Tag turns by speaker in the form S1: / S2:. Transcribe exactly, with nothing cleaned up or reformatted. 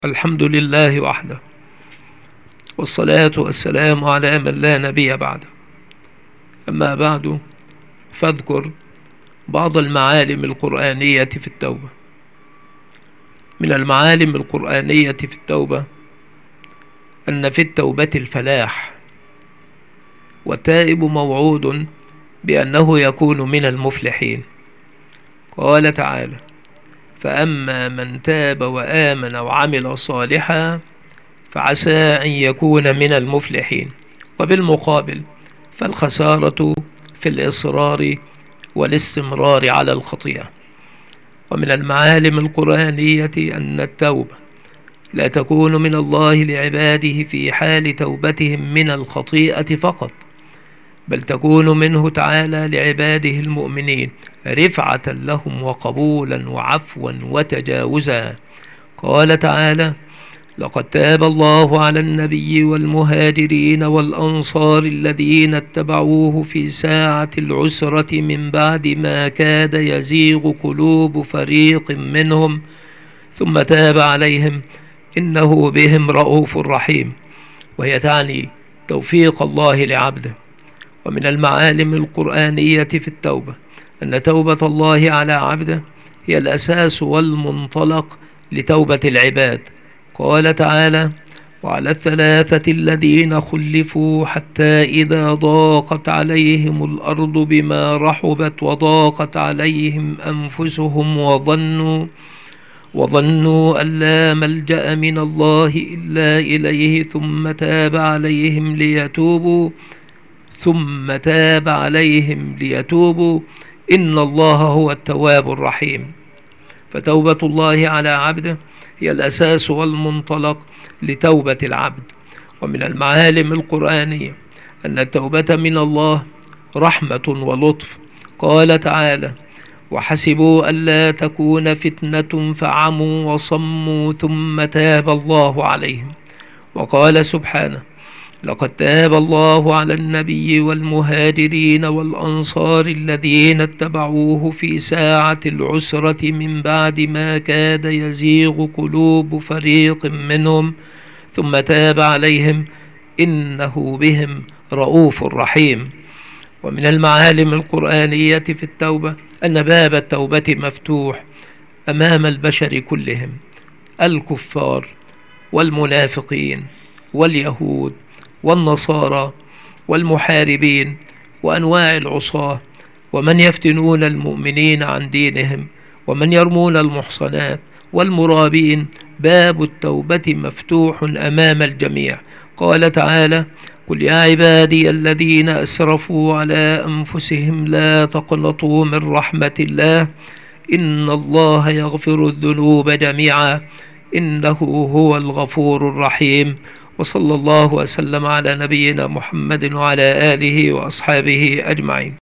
S1: الحمد لله وحده، والصلاة والسلام على من لا نبي بعده. أما بعد، فاذكر بعض المعالم القرآنية في التوبة. من المعالم القرآنية في التوبة أن في التوبة الفلاح، والتائب موعود بأنه يكون من المفلحين. قال تعالى: فأما من تاب وآمن وعمل صالحا فعسى أن يكون من المفلحين. وبالمقابل فالخسارة في الإصرار والاستمرار على الخطيئة. ومن المعالم القرآنية أن التوبة لا تكون من الله لعباده في حال توبتهم من الخطيئة فقط، بل تكون منه تعالى لعباده المؤمنين رفعة لهم وقبولا وعفوا وتجاوزا. قال تعالى: لقد تاب الله على النبي والمهاجرين والأنصار الذين اتبعوه في ساعة العسرة من بعد ما كاد يزيغ قلوب فريق منهم ثم تاب عليهم إنه بهم رؤوف رحيم. وهي تعني توفيق الله لعبده. ومن المعالم القرآنية في التوبة أن توبة الله على عبده هي الأساس والمنطلق لتوبة العباد. قال تعالى: وعلى الثلاثة الذين خلفوا حتى إذا ضاقت عليهم الأرض بما رحبت وضاقت عليهم أنفسهم وظنوا وظنوا أن لا ملجأ من الله إلا إليه ثم تاب عليهم ليتوبوا ثم تاب عليهم ليتوبوا إن الله هو التواب الرحيم. فتوبة الله على عبده هي الأساس والمنطلق لتوبة العبد. ومن المعالم القرآنية أن التوبة من الله رحمة ولطف. قال تعالى: وحسبوا ألا تكون فتنة فعموا وصموا ثم تاب الله عليهم. وقال سبحانه: لقد تاب الله على النبي والمهاجرين والأنصار الذين اتبعوه في ساعة العسرة من بعد ما كاد يزيغ قلوب فريق منهم ثم تاب عليهم إنه بهم رؤوف رحيم. ومن المعالم القرآنية في التوبة أن باب التوبة مفتوح أمام البشر كلهم، الكفار والمنافقين واليهود والنصارى والمحاربين وأنواع العصاة ومن يفتنون المؤمنين عن دينهم ومن يرمون المحصنات والمرابين. باب التوبة مفتوح أمام الجميع. قال تعالى: قل يا عبادي الذين أسرفوا على أنفسهم لا تقنطوا من رحمة الله إن الله يغفر الذنوب جميعا إنه هو الغفور الرحيم. وصلى الله وسلم على نبينا محمد وعلى آله وأصحابه أجمعين.